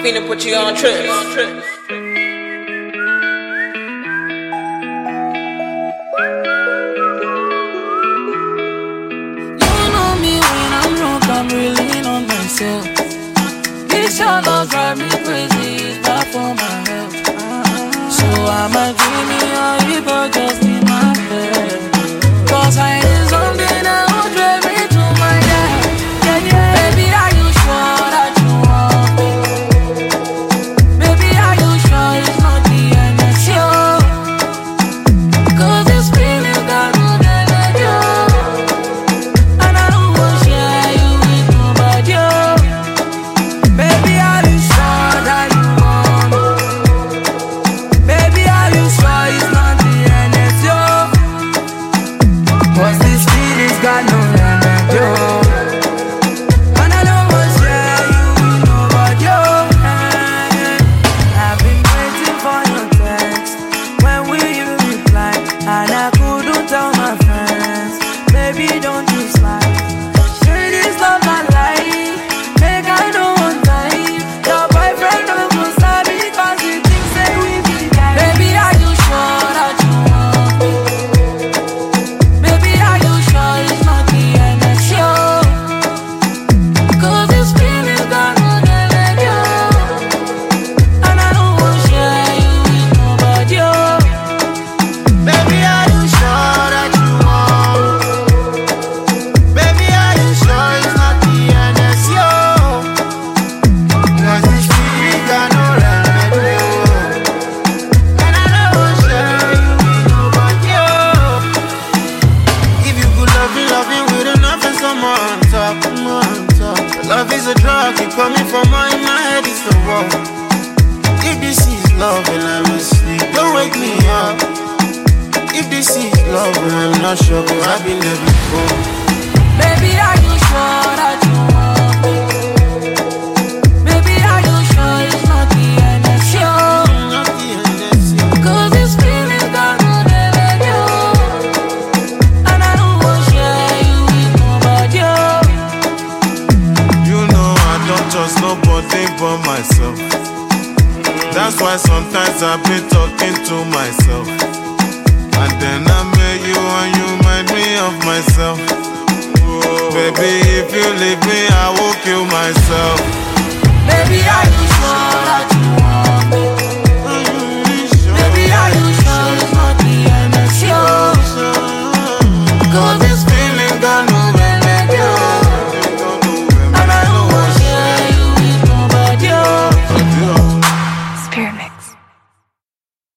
finna put you on trips. I'm really on myself. This your love drive me crazy, it's bad for my health. So I'ma dream me or you go just in my bed. Cause I need something that will drive me to my death. Yeah, yeah. Baby, are you sure that you want me? Baby, are you sure it's not the end of you? Cause this feeling got no let you. And I don't want to share you with nobody. Baby, are you sure that you want me? Baby, are you sure it's not the end of you? Cause this feeling's got no remedy. And I don't want to share you with nobody. I've been waiting for your text. When will you reply? And I couldn't tell my friends. Baby, don't you slide. Say this love my life. Make I know one time. Your boyfriend don't go sad because he thinks that we be guys. Baby, are you sure that you want me? Baby, are you sure it's not the end of you? Cause this feeling's got no let you. And I don't want to share you with nobody. Baby, are you sure that you want me? Baby, are you sure it's not the end of you? Cause this feeling got no remedy. And I don't want to share you with nobody. If you could love me with enough and some more on top. Love is a drug, keep coming from my head, it's the wall. If this is love and I'm asleep, don't wake me up. If this is love and I'm not sure, cause I've been there before. Baby, are you sure that you want me? Baby, are you sure it's not the end of you? Not the end of you. Cause this feeling's got no let you. And I don't want to share you with nobody. You know I don't trust nobody but myself. That's why sometimes I've been talking to myself. And then I met you and you remind me of myself. Baby, if you leave me, I will kill myself. Baby, are you